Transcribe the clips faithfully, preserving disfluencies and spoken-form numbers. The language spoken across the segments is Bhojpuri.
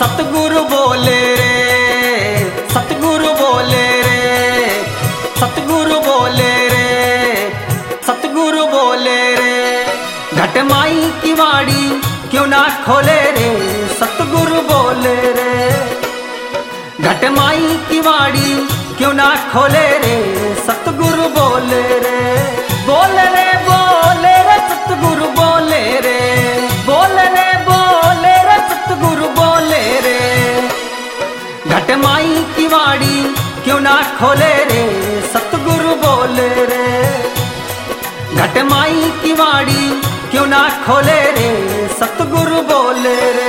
सतगुरु बोले रे, सतगुरु बोले रे, सतगुरु बोले रे, सतगुरु बोले रे। घट माई की वाड़ी क्यों ना खोले रे, सतगुरु बोले रे। घट माई की वाड़ी क्यों ना खोले रे, सतगुरु बोले रे। बोले रे बोले रे सतगुरु बोले रे, बोले रे बोले रे सतगुरु बोले रे। घट माई की वाड़ी क्यों ना खोले रे, सतगुरु बोले रे। घट माई की वाड़ी क्यों ना खोले रे, सतगुरु बोले रे।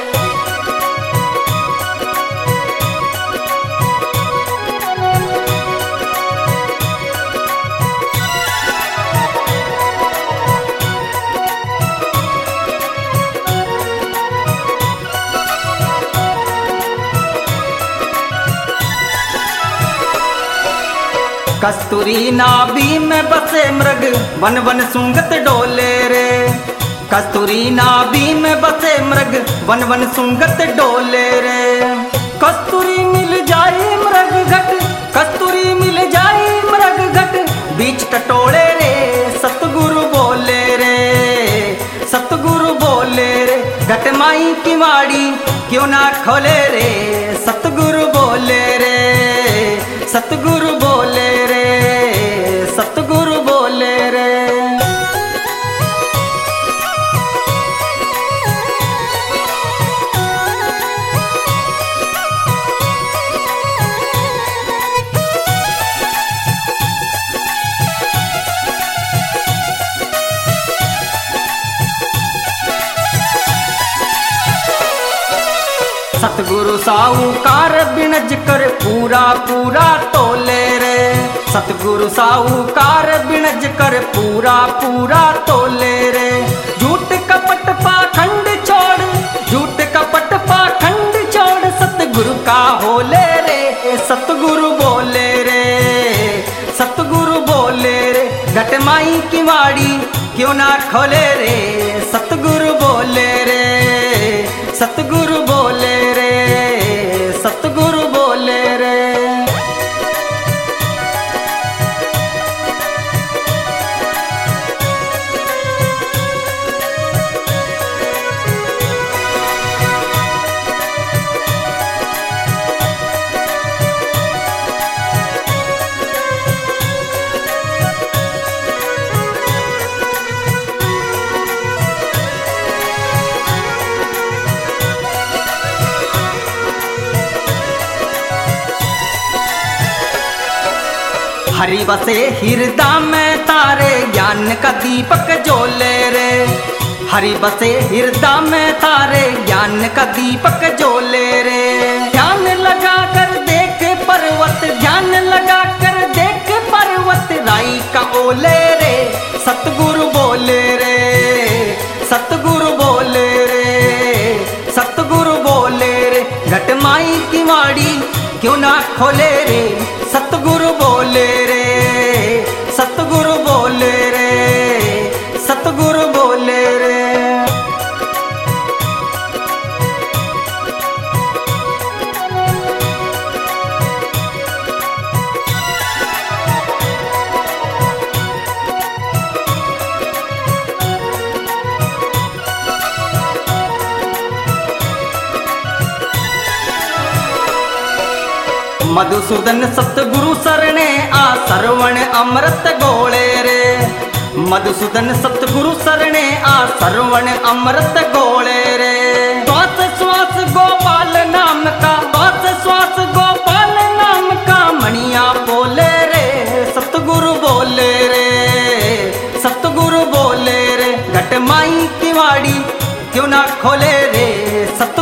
कस्तूरी नाभि में बसे मृग वन वन सुंगत डोले रे। कस्तूरी नाभि में बसे मृग वन वन सुंगत डोले रे। कस्तूरी मिल जाए मृग घट, कस्तूरी मिल जाए मृग घट, बीच टटोले रे, सतगुरु बोले रे, सतगुरु बोले रे। घट माई की वाड़ी क्यों ना खोले रे, सतगुरु बोले रे, सतगुरु बोले रे, सतगुरु बोले रे। सतगुरु साहूकार बिनज कर पूरा पूरा तोले रे। सतगुरु साहूकार बिनज कर पूरा पूरा तोले रे। झूठ कपट पाखंड छोड़, झूठ कपट पाखंड छोड़, सतगुरु का होले रे, सतगुरु बोले रे, सतगुरु बोले रे। घट माई की वाड़ी क्यों ना खोले रे, सतगुरु बोले रे, सतगुरु बोले रे, सतगुरु बोले रे। हरि बसे हृदय में तारे ज्ञान का दीपक जोले रे। हरि बसे हृदय में तारे ज्ञान का दीपक जोले रे। ध्यान लगा कर देख पर्वत, ध्यान लगा कर देख पर्वत, राई का ओले रे, सतगुरु बोले रे, सतगुरु बोले रे, सतगुरु बोले रे। घट माई की वाड़ी क्यों ना खोले रे, सतगुरु बोले रे, सतगुरु बोले रे, सतगुरु बोले रे। मधुसूदन सतगुरु सरणे आ सरवण अमृत गोले रे। मधुसूदन सतगुरु सरणे आ सरवण अमृत गोले रे। श्वास श्वास गोपाल नाम का, श्वास श्वास गोपाल नाम का, मणिया बोले रे, सतगुरु बोले रे, सतगुरु बोले रे। घट माई की वाड़ी क्यों ना खोले रे, सत